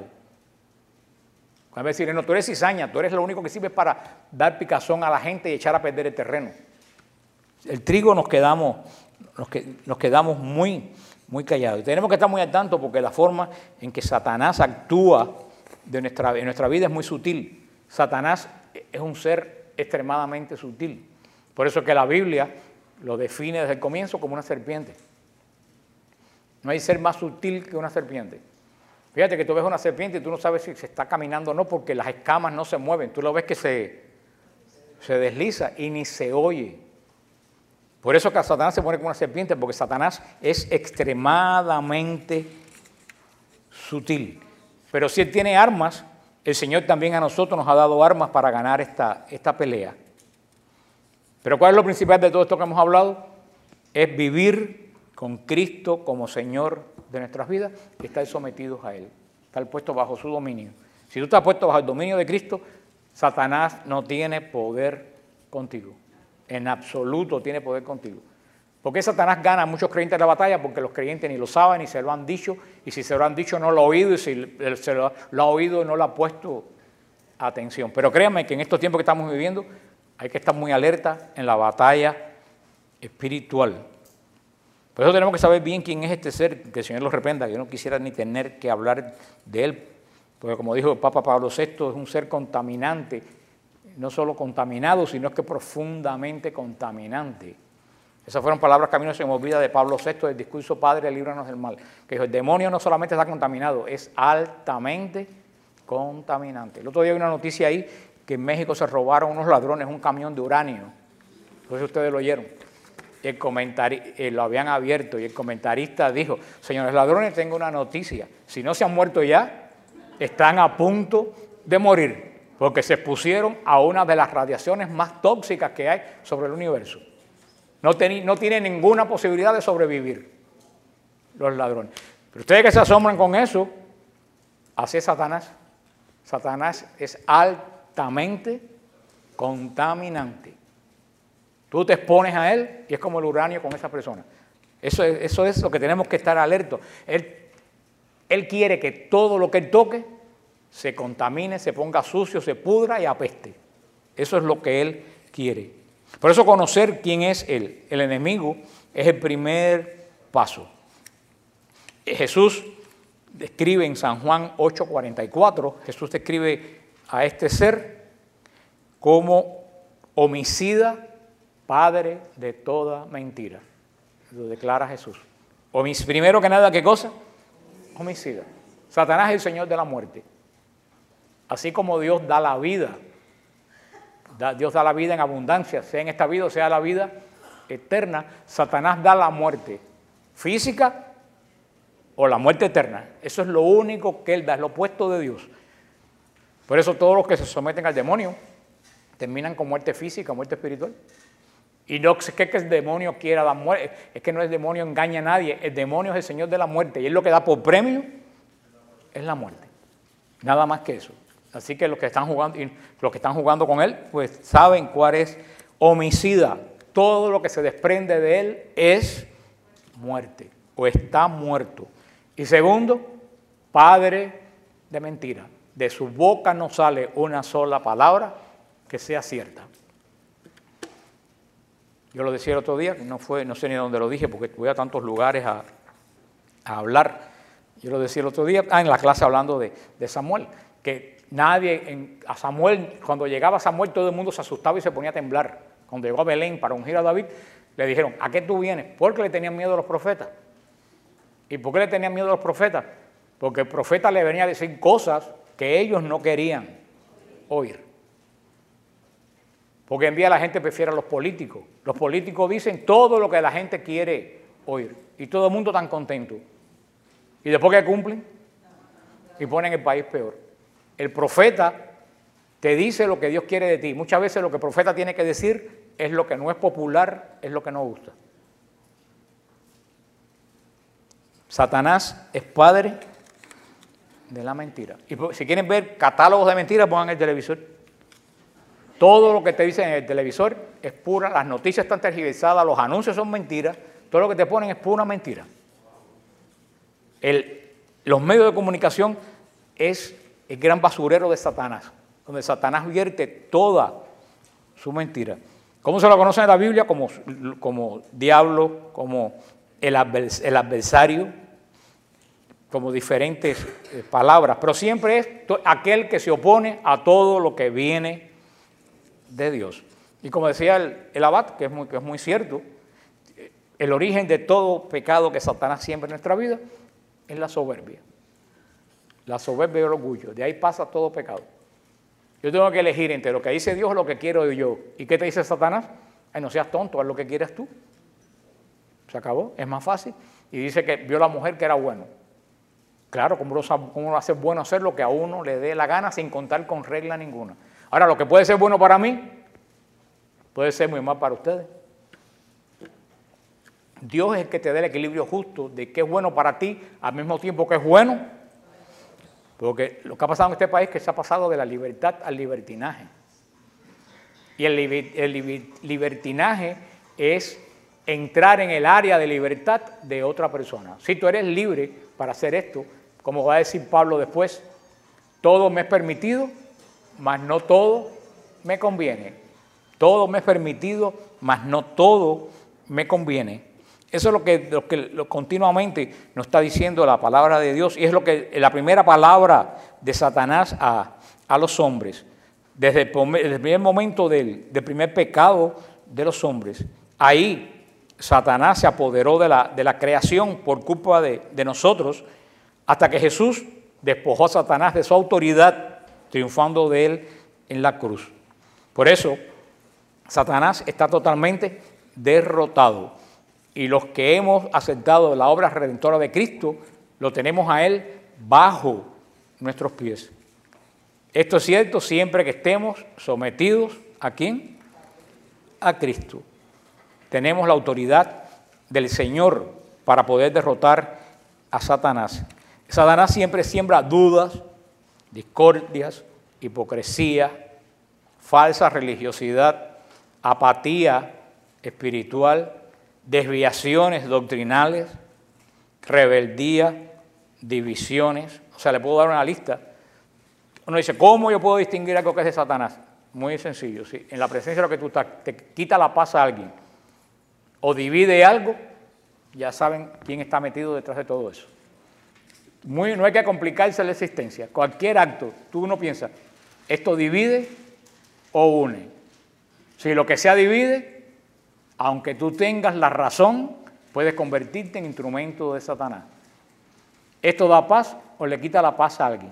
A decir, no, tú eres cizaña, tú eres lo único que sirve para dar picazón a la gente y echar a perder el terreno. El trigo nos quedamos, nos, que, nos quedamos muy, muy callados. Y tenemos que estar muy al tanto porque la forma en que Satanás actúa de nuestra, en nuestra vida es muy sutil. Satanás es un ser extremadamente sutil. Por eso es que la Biblia lo define desde el comienzo como una serpiente. No hay ser más sutil que una serpiente. Fíjate que tú ves una serpiente y tú no sabes si se está caminando o no porque las escamas no se mueven. Tú lo ves que se, se desliza y ni se oye. Por eso que Satanás se pone como una serpiente, porque Satanás es extremadamente sutil. Pero si él tiene armas, el Señor también a nosotros nos ha dado armas para ganar esta, esta pelea. Pero ¿cuál es lo principal de todo esto que hemos hablado? Es vivir con Cristo como Señor de nuestras vidas y estar sometidos a Él, estar puestos bajo su dominio. Si tú estás puesto bajo el dominio de Cristo, Satanás no tiene poder contigo. En absoluto tiene poder contigo. ¿Por qué Satanás gana a muchos creyentes en la batalla? Porque los creyentes ni lo saben, ni se lo han dicho, y si se lo han dicho no lo ha oído, y si se lo, lo ha oído no lo ha puesto atención. Pero créanme que en estos tiempos que estamos viviendo hay que estar muy alerta en la batalla espiritual. Por eso tenemos que saber bien quién es este ser, que el Señor lo reprenda. Yo no quisiera ni tener que hablar de él, porque como dijo el Papa Pablo sexto, es un ser contaminante, no solo contaminado, sino que profundamente contaminante. Esas fueron palabras que a mí no se me olvida de Pablo sexto, del discurso Padre, líbranos del mal, que dijo, el demonio no solamente está contaminado, es altamente contaminante. El otro día hay una noticia ahí, que en México se robaron unos ladrones un camión de uranio, no sé si ustedes lo oyeron, el comentari- eh, lo habían abierto y el comentarista dijo, señores ladrones, tengo una noticia, si no se han muerto ya, están a punto de morir, porque se expusieron a una de las radiaciones más tóxicas que hay sobre el universo. No, ten, no tienen ninguna posibilidad de sobrevivir los ladrones. Pero ustedes que se asombran con eso, así es Satanás. Satanás es altamente contaminante. Tú te expones a él y es como el uranio con esa persona. Eso es, eso es lo que tenemos que estar alertos. Él, él quiere que todo lo que él toque se contamine, se ponga sucio, se pudra y apeste. Eso es lo que él quiere. Por eso conocer quién es él, el enemigo, es el primer paso. Jesús describe en San Juan ocho cuarenta y cuatro, Jesús describe a este ser como homicida, padre de toda mentira. Lo declara Jesús. Homic- primero que nada, ¿qué cosa? Homicida. Satanás es el señor de la muerte. Así como Dios da la vida, Dios da la vida en abundancia, sea en esta vida o sea la vida eterna, Satanás da la muerte física o la muerte eterna. Eso es lo único que él da, es lo opuesto de Dios. Por eso todos los que se someten al demonio terminan con muerte física, muerte espiritual. Y no es que el demonio quiera dar muerte, es que no es el demonio engaña a nadie, el demonio es el señor de la muerte y él lo que da por premio es la muerte. Nada más que eso. Así que los que están jugando, los que están jugando con él, pues saben cuál es homicida. Todo lo que se desprende de él es muerte o está muerto. Y segundo, padre de mentira. De su boca no sale una sola palabra que sea cierta. Yo lo decía el otro día, que no fue, no sé ni dónde lo dije, porque voy a tantos lugares a, a hablar. Yo lo decía el otro día, ah, en la clase hablando de, de Samuel, que nadie, en, a Samuel, cuando llegaba Samuel, todo el mundo se asustaba y se ponía a temblar. Cuando llegó a Belén para ungir a David, le dijeron, ¿a qué tú vienes? Porque le tenían miedo a los profetas. ¿Y por qué le tenían miedo a los profetas? Porque el profeta le venía a decir cosas que ellos no querían oír. Porque en día la gente prefiere a los políticos. Los políticos dicen todo lo que la gente quiere oír. Y todo el mundo tan contento. Y después que cumplen, y ponen el país peor. El profeta te dice lo que Dios quiere de ti. Muchas veces lo que el profeta tiene que decir es lo que no es popular, es lo que no gusta. Satanás es padre de la mentira. Y si quieren ver catálogos de mentiras, pongan el televisor. Todo lo que te dicen en el televisor es pura, las noticias están tergiversadas, los anuncios son mentiras, todo lo que te ponen es pura mentira. El, los medios de comunicación es el gran basurero de Satanás, donde Satanás vierte toda su mentira. ¿Cómo se lo conocen en la Biblia? Como, como diablo, como el, advers, el adversario, como diferentes eh, palabras, pero siempre es aquel que se opone a todo lo que viene de Dios. Y como decía el, el abad, que es, muy, que es muy cierto, el origen de todo pecado que Satanás siembra en nuestra vida es la soberbia. La soberbia y el orgullo. De ahí pasa todo pecado. Yo tengo que elegir entre lo que dice Dios o lo que quiero yo. ¿Y qué te dice Satanás? Ay, no seas tonto, haz lo que quieras tú. Se acabó, es más fácil. Y dice que vio a la mujer que era bueno. Claro, ¿cómo va a ser bueno hacer lo que a uno le dé la gana sin contar con regla ninguna? Ahora, lo que puede ser bueno para mí, puede ser muy mal para ustedes. Dios es el que te da el equilibrio justo de qué es bueno para ti al mismo tiempo que es bueno. Porque lo que ha pasado en este país es que se ha pasado de la libertad al libertinaje. Y el, el libertinaje es entrar en el área de libertad de otra persona. Si tú eres libre para hacer esto, como va a decir Pablo después, todo me es permitido, mas no todo me conviene. Todo me es permitido, mas no todo me conviene. Eso es lo que, lo que lo continuamente nos está diciendo la palabra de Dios y es lo que la primera palabra de Satanás a, a los hombres. Desde el, desde el primer momento del, del primer pecado de los hombres, ahí Satanás se apoderó de la, de la creación por culpa de, de nosotros, hasta que Jesús despojó a Satanás de su autoridad, triunfando de él en la cruz. Por eso, Satanás está totalmente derrotado. Y los que hemos aceptado la obra redentora de Cristo, lo tenemos a Él bajo nuestros pies. Esto es cierto siempre que estemos sometidos ¿a quién? A Cristo. Tenemos la autoridad del Señor para poder derrotar a Satanás. Satanás siempre siembra dudas, discordias, hipocresía, falsa religiosidad, apatía espiritual, desviaciones doctrinales, rebeldía, divisiones. O sea, le puedo dar una lista. Uno dice, ¿cómo yo puedo distinguir algo que es de Satanás? Muy sencillo. ¿Sí? En la presencia de lo que tú estás, te quita la paz a alguien o divide algo, ya saben quién está metido detrás de todo eso. Muy, no hay que complicarse la existencia. Cualquier acto, tú no piensas, ¿esto divide o une? Si lo que sea divide, aunque tú tengas la razón, puedes convertirte en instrumento de Satanás. ¿Esto da paz o le quita la paz a alguien?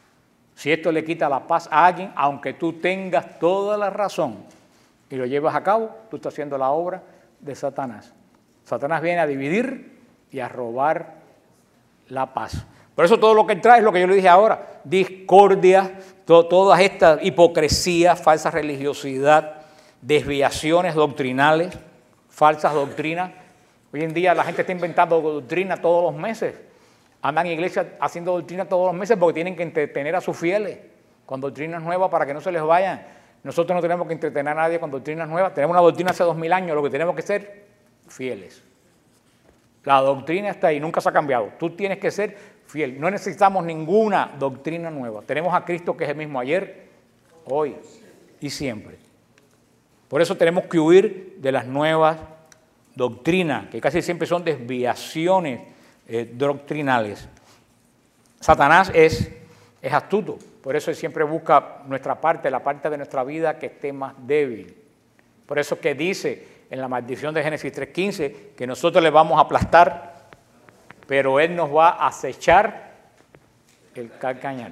Si esto le quita la paz a alguien, aunque tú tengas toda la razón y lo llevas a cabo, tú estás haciendo la obra de Satanás. Satanás viene a dividir y a robar la paz. Por eso todo lo que él trae es lo que yo le dije ahora. discordia, to, todas estas hipocresías, falsa religiosidad, desviaciones doctrinales, falsas doctrinas. Hoy en día la gente está inventando doctrina todos los meses. Andan en iglesias haciendo doctrina todos los meses porque tienen que entretener a sus fieles con doctrinas nuevas para que no se les vayan. Nosotros no tenemos que entretener a nadie con doctrinas nuevas. Tenemos una doctrina hace dos mil años, lo que tenemos que ser fieles. La doctrina está ahí, nunca se ha cambiado. Tú tienes que ser fiel. No necesitamos ninguna doctrina nueva. Tenemos a Cristo que es el mismo ayer, hoy y siempre. Por eso tenemos que huir de las nuevas doctrinas, que casi siempre son desviaciones eh, doctrinales. Satanás es, es astuto, por eso él siempre busca nuestra parte, la parte de nuestra vida que esté más débil. Por eso que dice en la maldición de Génesis tres quince que nosotros le vamos a aplastar, pero él nos va a acechar el calcañar.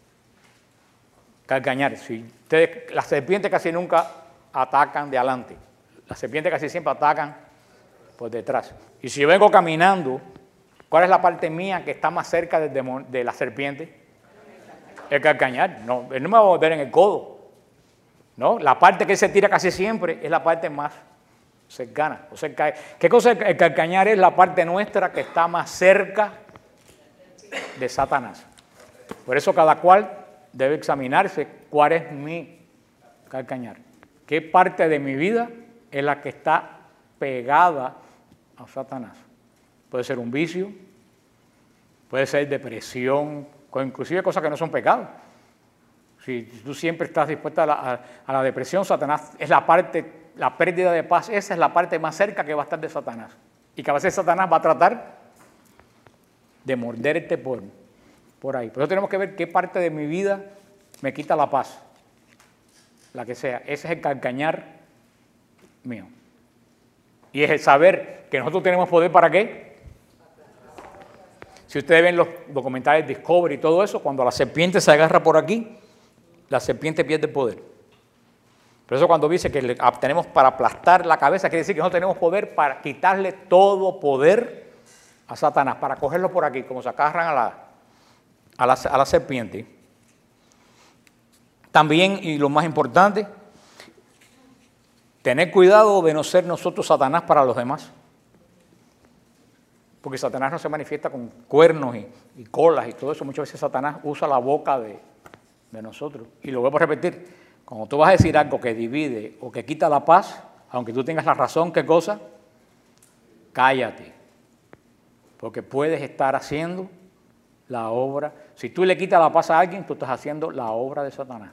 Calcañar. Si ustedes, las serpientes casi nunca atacan de adelante. Las serpientes casi siempre atacan por detrás. Y si yo vengo caminando, ¿cuál es la parte mía que está más cerca del demonio, de la serpiente? El calcañar. No, él no me va a volver en el codo. ¿No? La parte que él se tira casi siempre es la parte más cercana. O sea, ¿qué cosa es el calcañar? Es la parte nuestra que está más cerca de Satanás. Por eso cada cual debe examinarse cuál es mi calcañar. ¿Qué parte de mi vida es la que está pegada a Satanás? Puede ser un vicio, puede ser depresión, inclusive cosas que no son pecados. Si tú siempre estás dispuesta a la, a, a la depresión, Satanás es la parte, la pérdida de paz, esa es la parte más cerca que va a estar de Satanás. Y que a veces Satanás va a tratar de morderte por, por ahí. Por eso tenemos que ver qué parte de mi vida me quita la paz. La que sea. Ese es el calcañar mío. Y es el saber que nosotros tenemos poder ¿para qué? Si ustedes ven los documentales Discovery y todo eso, cuando la serpiente se agarra por aquí, la serpiente pierde el poder. Por eso cuando dice que le tenemos para aplastar la cabeza, quiere decir que no tenemos poder para quitarle todo poder a Satanás, para cogerlo por aquí, como se agarran a la, a la, a la serpiente. También, y lo más importante, tener cuidado de no ser nosotros Satanás para los demás. Porque Satanás no se manifiesta con cuernos y, y colas y todo eso. Muchas veces Satanás usa la boca de, de nosotros. Y lo vuelvo a repetir, cuando tú vas a decir algo que divide o que quita la paz, aunque tú tengas la razón, ¿qué cosa? Cállate. Porque puedes estar haciendo la obra. Si tú le quitas la paz a alguien, tú estás haciendo la obra de Satanás.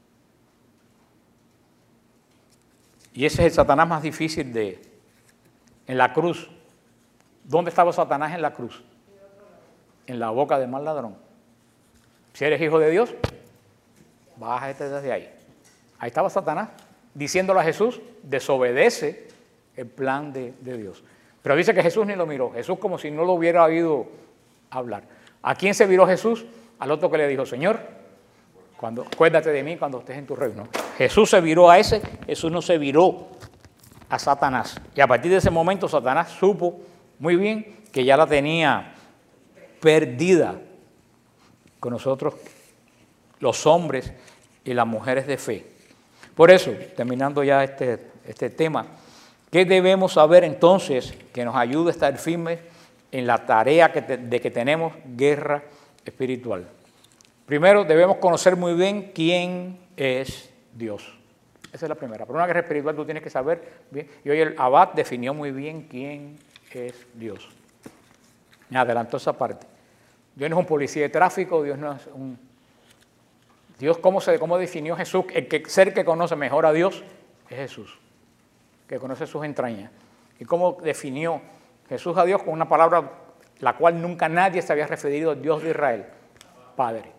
Y ese es el Satanás más difícil de... En la cruz. ¿Dónde estaba Satanás en la cruz? En la boca del mal ladrón. Si eres hijo de Dios, bájate desde ahí. Ahí estaba Satanás, diciéndole a Jesús, desobedece el plan de, de Dios. Pero dice que Jesús ni lo miró. Jesús como si no lo hubiera oído hablar. ¿A quién se viró Jesús? Al otro que le dijo, Señor, cuando, acuérdate de mí cuando estés en tu reino. Jesús se viró a ese, Jesús no se viró a Satanás. Y a partir de ese momento Satanás supo muy bien que ya la tenía perdida con nosotros, los hombres y las mujeres de fe. Por eso, terminando ya este, este tema, ¿qué debemos saber entonces que nos ayude a estar firmes en la tarea que te, de que tenemos guerra espiritual? Primero, debemos conocer muy bien quién es Dios. Esa es la primera. Para una guerra espiritual tú tienes que saber bien. Y hoy el Abad definió muy bien quién es Dios. Me adelantó esa parte. Dios no es un policía de tráfico, Dios no es un... Dios, ¿cómo, se, cómo definió Jesús? El que, ser que conoce mejor a Dios es Jesús, que conoce sus entrañas. ¿Y cómo definió Jesús a Dios? Con una palabra la cual nunca nadie se había referido al Dios de Israel, Padre.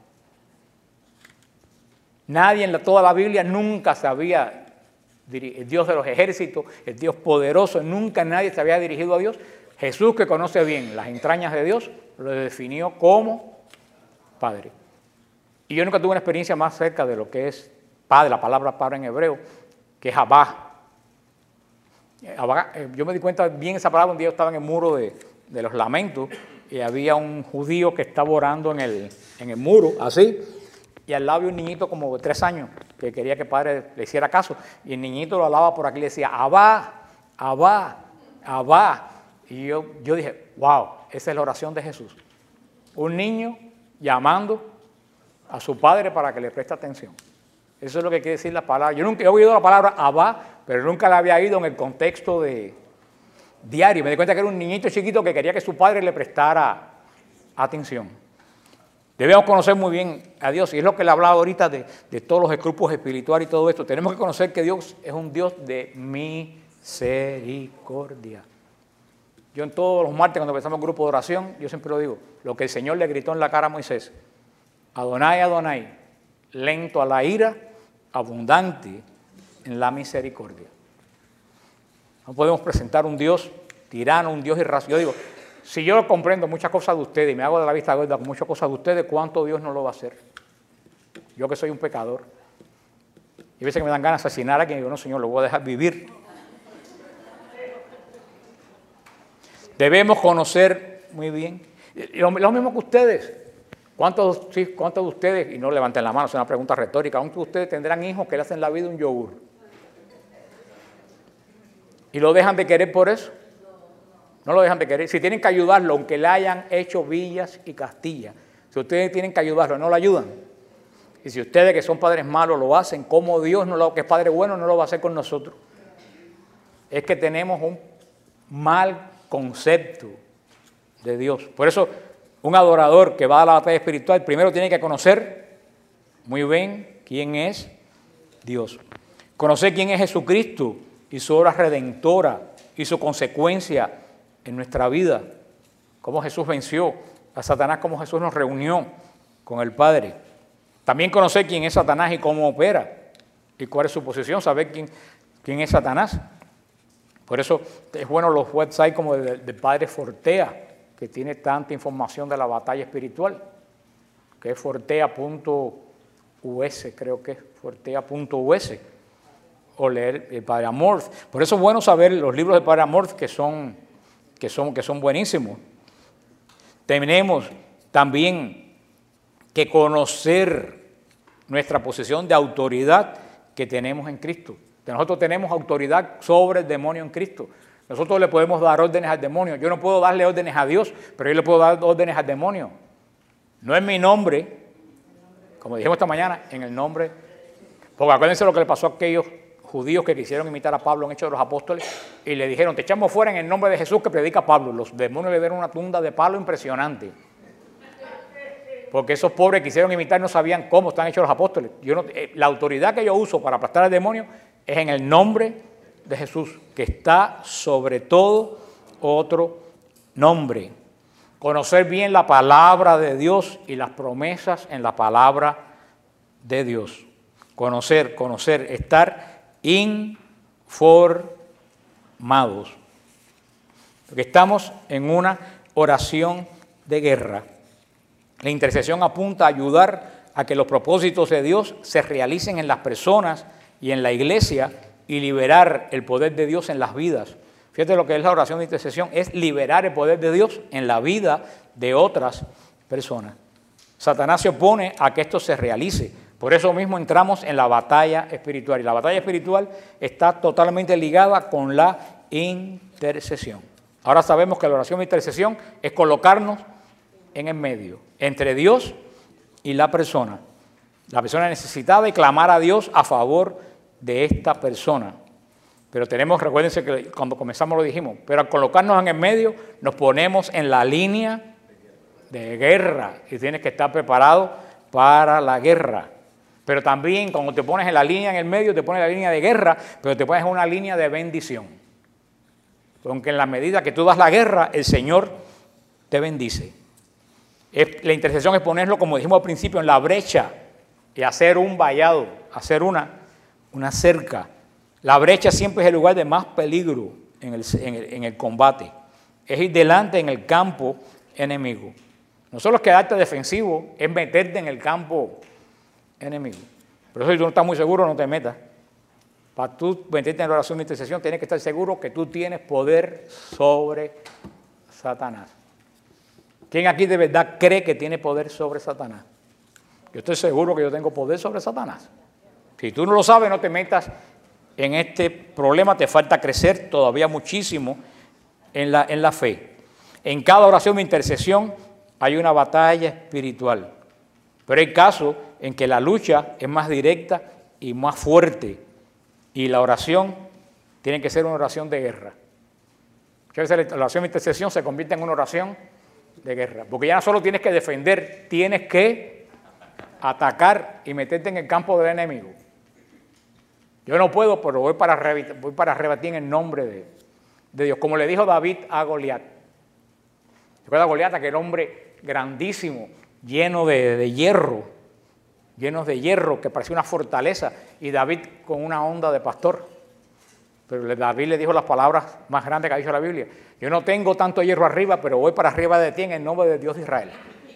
Nadie en la, toda la Biblia nunca se había, el Dios de los ejércitos, el Dios poderoso, nunca nadie se había dirigido a Dios. Jesús, que conoce bien las entrañas de Dios, lo definió como Padre. Y yo nunca tuve una experiencia más cerca de lo que es Padre, la palabra Padre en hebreo, que es Abba. Abba. Yo me di cuenta bien esa palabra un día yo estaba en el muro de, de los lamentos y había un judío que estaba orando en el, en el muro, así, y al lado había un niñito como de tres años que quería que el padre le hiciera caso, y el niñito lo alaba por aquí y le decía, Abba, Abba, Abba. Y yo, yo dije, wow, esa es la oración de Jesús. Un niño llamando a su padre para que le preste atención. Eso es lo que quiere decir la palabra. Yo nunca he oído la palabra Abba, pero nunca la había oído en el contexto de diario. Me di cuenta que era un niñito chiquito que quería que su padre le prestara atención. Debemos conocer muy bien a Dios, y es lo que le hablaba ahorita de, de todos los escrúpulos espirituales y todo esto. Tenemos que conocer que Dios es un Dios de misericordia. Yo en todos los martes cuando empezamos el grupo de oración, yo siempre lo digo, lo que el Señor le gritó en la cara a Moisés, Adonai, Adonai, lento a la ira, abundante en la misericordia. No podemos presentar un Dios tirano, un Dios irracional. Yo digo, si yo comprendo muchas cosas de ustedes y me hago de la vista gorda con muchas cosas de ustedes, ¿cuánto Dios no lo va a hacer? Yo que soy un pecador. Y a veces que me dan ganas de asesinar a quien digo, no, Señor, lo voy a dejar vivir. Debemos conocer muy bien. Lo, lo mismo que ustedes. ¿Cuántos, sí, ¿Cuántos de ustedes, y no levanten la mano, es una pregunta retórica, ¿cuántos de ustedes tendrán hijos que le hacen la vida un yogur? ¿Y lo dejan de querer por eso? No lo dejan de querer. Si tienen que ayudarlo, aunque le hayan hecho villas y castillas, si ustedes tienen que ayudarlo, no lo ayudan. Y si ustedes que son padres malos lo hacen, como Dios, no lo, que es Padre bueno, no lo va a hacer con nosotros. Es que tenemos un mal concepto de Dios. Por eso, un adorador que va a la batalla espiritual, primero tiene que conocer muy bien quién es Dios. Conocer quién es Jesucristo y su obra redentora y su consecuencia en nuestra vida. Cómo Jesús venció a Satanás, cómo Jesús nos reunió con el Padre. También conocer quién es Satanás y cómo opera y cuál es su posición, saber quién, quién es Satanás. Por eso es bueno los websites como del de Padre Fortea, que tiene tanta información de la batalla espiritual, que es fortea punto u ese, creo que es fortea punto u ese, o leer el Padre Amorth. Por eso es bueno saber los libros del Padre Amorth, que son, que son, que son buenísimos. Tenemos también que conocer nuestra posición de autoridad que tenemos en Cristo. Nosotros tenemos autoridad sobre el demonio en Cristo. Nosotros le podemos dar órdenes al demonio. Yo no puedo darle órdenes a Dios, pero yo le puedo dar órdenes al demonio. No en mi nombre, como dijimos esta mañana, en el nombre. Porque acuérdense lo que le pasó a aquellos judíos que quisieron imitar a Pablo en Hechos de los Apóstoles y le dijeron, te echamos fuera en el nombre de Jesús que predica Pablo. Los demonios le dieron una tunda de palo impresionante. Porque esos pobres que quisieron imitar no sabían cómo están hechos los apóstoles. Yo no, eh, la autoridad que yo uso para aplastar al demonio es en el nombre de Jesús, que está sobre todo otro nombre. Conocer bien la palabra de Dios y las promesas en la palabra de Dios. Conocer, conocer, estar informados. Porque estamos en una oración de guerra. La intercesión apunta a ayudar a que los propósitos de Dios se realicen en las personas y en la iglesia y liberar el poder de Dios en las vidas. Fíjate lo que es la oración de intercesión, es liberar el poder de Dios en la vida de otras personas. Satanás se opone a que esto se realice. Por eso mismo entramos en la batalla espiritual. Y la batalla espiritual está totalmente ligada con la intercesión. Ahora sabemos que la oración de intercesión es colocarnos en el medio, entre Dios y la persona. La persona necesitada y clamar a Dios a favor de esta persona. Pero tenemos, recuérdense que cuando comenzamos lo dijimos, pero al colocarnos en el medio nos ponemos en la línea de guerra y tienes que estar preparado para la guerra. Pero también cuando te pones en la línea en el medio, te pones en la línea de guerra, pero te pones en una línea de bendición. Aunque en la medida que tú das la guerra, el Señor te bendice. Es, la intercesión es ponerlo, como dijimos al principio, en la brecha y hacer un vallado, hacer una, una cerca. La brecha siempre es el lugar de más peligro en el, en el, en el combate. Es ir delante en el campo enemigo. No solo es quedarte defensivo, es meterte en el campo enemigo. Por eso si tú no estás muy seguro, no te metas. Para tú meterte en la oración de intercesión, tienes que estar seguro que tú tienes poder sobre Satanás. ¿Quién aquí de verdad cree que tiene poder sobre Satanás? Yo estoy seguro que yo tengo poder sobre Satanás. Si tú no lo sabes, no te metas en este problema, te falta crecer todavía muchísimo en la, en la fe. En cada oración de intercesión hay una batalla espiritual, pero hay casos en que la lucha es más directa y más fuerte, y la oración tiene que ser una oración de guerra. Muchas veces la oración de intercesión se convierte en una oración de guerra, porque ya no solo tienes que defender, tienes que atacar y meterte en el campo del enemigo. Yo no puedo, pero voy para, voy para rebatir en el nombre de, de Dios. Como le dijo David a Goliat. Recuerda a Goliat, aquel hombre grandísimo, lleno de, de hierro, lleno de hierro, que parecía una fortaleza, y David con una onda de pastor. Pero David le dijo las palabras más grandes que ha dicho la Biblia. Yo no tengo tanto hierro arriba, pero voy para arriba de ti en el nombre de Dios de Israel.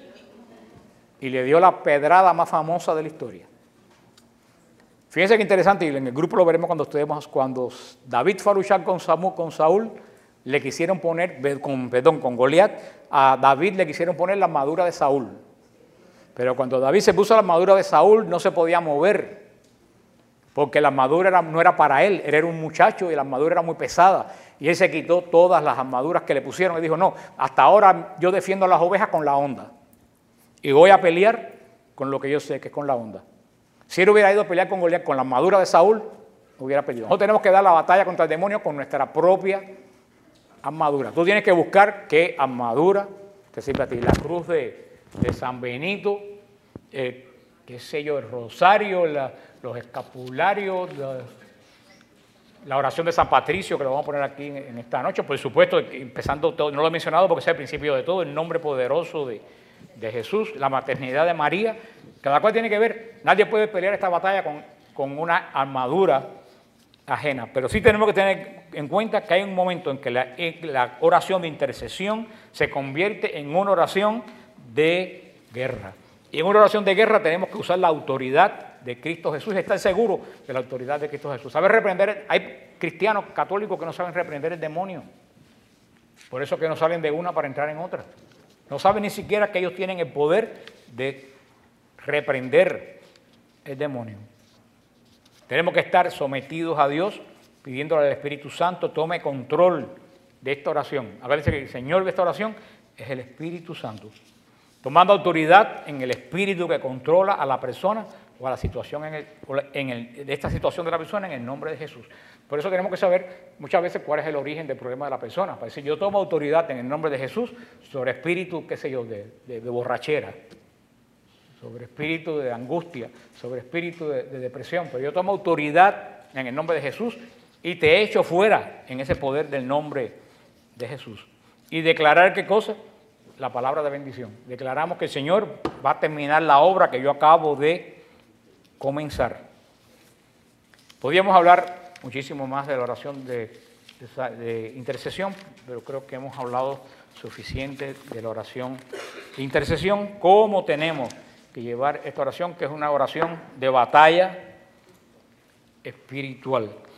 Y le dio la pedrada más famosa de la historia. Fíjense qué interesante, y en el grupo lo veremos cuando estemos, cuando David fue a luchar con Saúl, con Saúl le quisieron poner, con, perdón, con Goliat, a David le quisieron poner la armadura de Saúl. Pero cuando David se puso la armadura de Saúl, no se podía mover, porque la armadura era, no era para él, él era un muchacho y la armadura era muy pesada. Y él se quitó todas las armaduras que le pusieron y dijo, no, hasta ahora yo defiendo a las ovejas con la onda. Y voy a pelear con lo que yo sé que es con la onda. Si él hubiera ido a pelear con Goliat con la armadura de Saúl, hubiera peleado. Nosotros tenemos que dar la batalla contra el demonio con nuestra propia armadura. Tú tienes que buscar qué armadura te sirve a ti. La cruz de, de San Benito, eh, qué sé yo, el rosario, la, los escapularios, la, la oración de San Patricio, que lo vamos a poner aquí en, en esta noche. Por supuesto, empezando todo, no lo he mencionado porque es el principio de todo, el nombre poderoso de de Jesús, la maternidad de María, cada cual tiene que ver, nadie puede pelear esta batalla con, con una armadura ajena, pero sí tenemos que tener en cuenta que hay un momento en que la, la oración de intercesión se convierte en una oración de guerra, y en una oración de guerra tenemos que usar la autoridad de Cristo Jesús y estar seguro de la autoridad de Cristo Jesús. Saber reprender, hay cristianos católicos que no saben reprender el demonio, por eso que no salen de una para entrar en otra. No saben ni siquiera que ellos tienen el poder de reprender el demonio. Tenemos que estar sometidos a Dios, pidiéndole al Espíritu Santo tome control de esta oración. Acuérdense que el Señor de esta oración es el Espíritu Santo, tomando autoridad en el Espíritu que controla a la persona o a la situación en el, en el, de esta situación de la persona en el nombre de Jesús. Por eso tenemos que saber muchas veces cuál es el origen del problema de la persona. Para decir, yo tomo autoridad en el nombre de Jesús sobre espíritu, qué sé yo, de, de, de borrachera, sobre espíritu de angustia, sobre espíritu de, de depresión. Pero yo tomo autoridad en el nombre de Jesús y te echo fuera en ese poder del nombre de Jesús. Y declarar qué cosa, la palabra de bendición. Declaramos que el Señor va a terminar la obra que yo acabo de comenzar. Podríamos hablar muchísimo más de la oración de, de, de intercesión, pero creo que hemos hablado suficiente de la oración de intercesión. ¿Cómo tenemos que llevar esta oración, que es una oración de batalla espiritual?